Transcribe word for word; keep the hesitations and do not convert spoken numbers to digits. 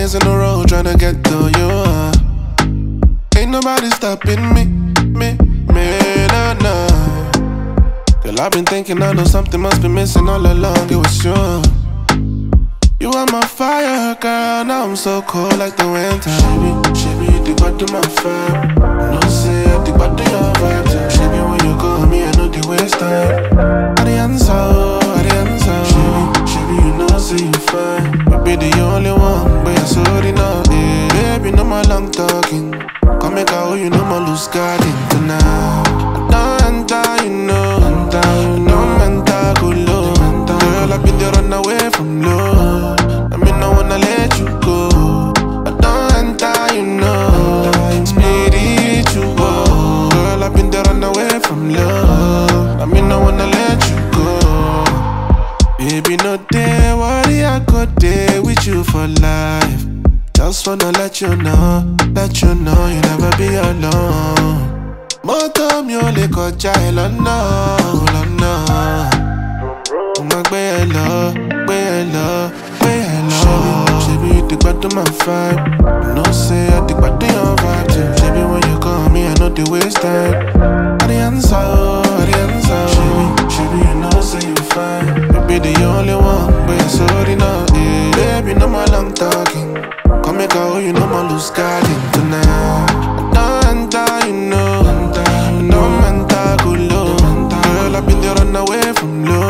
days in a row trying to get to you. Uh. Ain't nobody stopping me, me, me, no, no. Girl, I've been thinking I know something must be missing all along. It was you. You are my fire, girl. Now I'm so cold like the winter. Shibby, shibby, you dig back to my fire. No say I dig back to your vibe. Shibby, when you call me, I know the waste time. I the answer, I the answer. Shibby, shibby, you know say you fine. Baby, the only one, but you're sorry now. Yeah. Baby, no more long talking. Come make a hoe, you know my loose garden tonight. I don't enter, you know, enter, you know, mental, good low. Girl, I've been there run away from love. I mean, I wanna let you go. I don't enter, you know, spiritual. Girl, I've been there run away from love. I mean, I wanna let you go. Baby, no day, worry, I go there with you for life. Just wanna let you know, let you know you never be alone. Moto mi ò lè kọjá ẹ lọ́nà, lọ́nà. Mo máa gbé ẹ lọ, gbé ẹ lọ, gbé ẹ lọ. Ṣebí you dig back to my vibe. You know say I dig back to your vibe too. Ṣebí when you call me, I know the waste time. I the answer, I the answer. Ṣebí, ṣebí you know say you fine. Baby the only one, but you're sorry now. Yeah. Baby no more long talking. Come make a hoe, you know my loose garden tonight. I don't enter, you know, enter, you know, mental, good low. Girl, I've been there run away from love.